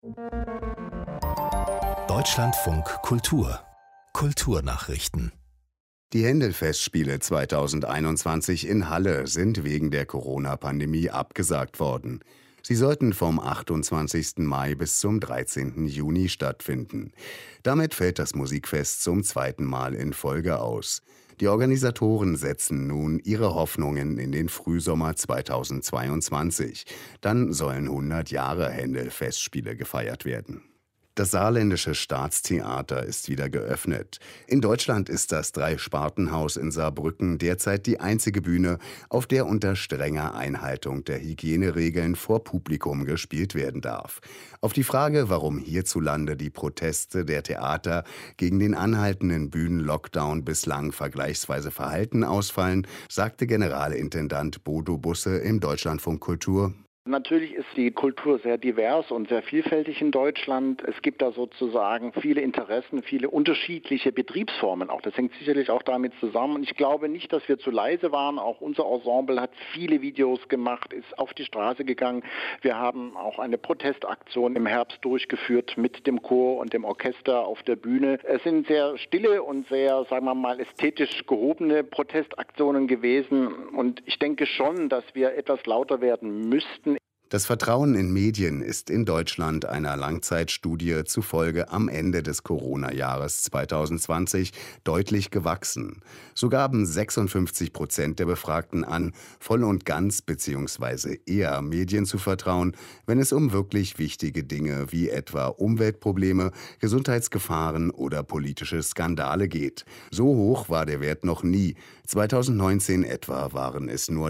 Deutschlandfunk Kultur Kulturnachrichten. Die Händel-Festspiele 2021 in Halle sind wegen der Corona-Pandemie abgesagt worden. Sie sollten vom 28. Mai bis zum 13. Juni stattfinden. Damit fällt das Musikfest zum zweiten Mal in Folge aus. Die Organisatoren setzen nun ihre Hoffnungen in den Frühsommer 2022. Dann sollen 100 Jahre Händel-Festspiele gefeiert werden. Das Saarländische Staatstheater ist wieder geöffnet. In Deutschland ist das Dreispartenhaus in Saarbrücken derzeit die einzige Bühne, auf der unter strenger Einhaltung der Hygieneregeln vor Publikum gespielt werden darf. Auf die Frage, warum hierzulande die Proteste der Theater gegen den anhaltenden Bühnenlockdown bislang vergleichsweise verhalten ausfallen, sagte Generalintendant Bodo Busse im Deutschlandfunk Kultur: Natürlich ist die Kultur sehr divers und sehr vielfältig in Deutschland. Es gibt da sozusagen viele Interessen, viele unterschiedliche Betriebsformen auch. Das hängt sicherlich auch damit zusammen. Und ich glaube nicht, dass wir zu leise waren. Auch unser Ensemble hat viele Videos gemacht, ist auf die Straße gegangen. Wir haben auch eine Protestaktion im Herbst durchgeführt mit dem Chor und dem Orchester auf der Bühne. Es sind sehr stille und sehr, sagen wir mal, ästhetisch gehobene Protestaktionen gewesen. Und ich denke schon, dass wir etwas lauter werden müssten. Das Vertrauen in Medien ist in Deutschland einer Langzeitstudie zufolge am Ende des Corona-Jahres 2020 deutlich gewachsen. So gaben 56% der Befragten an, voll und ganz bzw. eher Medien zu vertrauen, wenn es um wirklich wichtige Dinge wie etwa Umweltprobleme, Gesundheitsgefahren oder politische Skandale geht. So hoch war der Wert noch nie. 2019 etwa waren es nur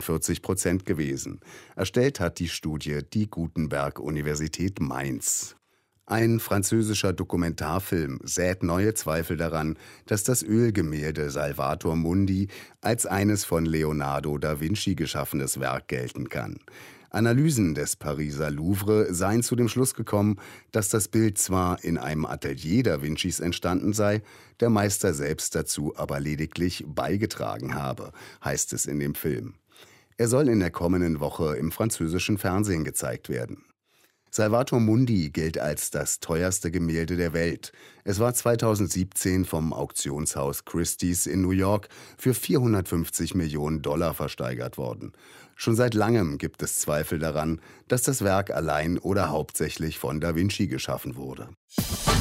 43% gewesen. Erstellt hat die Studie die Gutenberg-Universität Mainz. Ein französischer Dokumentarfilm sät neue Zweifel daran, dass das Ölgemälde Salvator Mundi als eines von Leonardo da Vinci geschaffenes Werk gelten kann. Analysen des Pariser Louvre seien zu dem Schluss gekommen, dass das Bild zwar in einem Atelier da Vincis entstanden sei, der Meister selbst dazu aber lediglich beigetragen habe, heißt es in dem Film. Er soll in der kommenden Woche im französischen Fernsehen gezeigt werden. Salvator Mundi gilt als das teuerste Gemälde der Welt. Es war 2017 vom Auktionshaus Christie's in New York für 450 Millionen Dollar versteigert worden. Schon seit langem gibt es Zweifel daran, dass das Werk allein oder hauptsächlich von Da Vinci geschaffen wurde.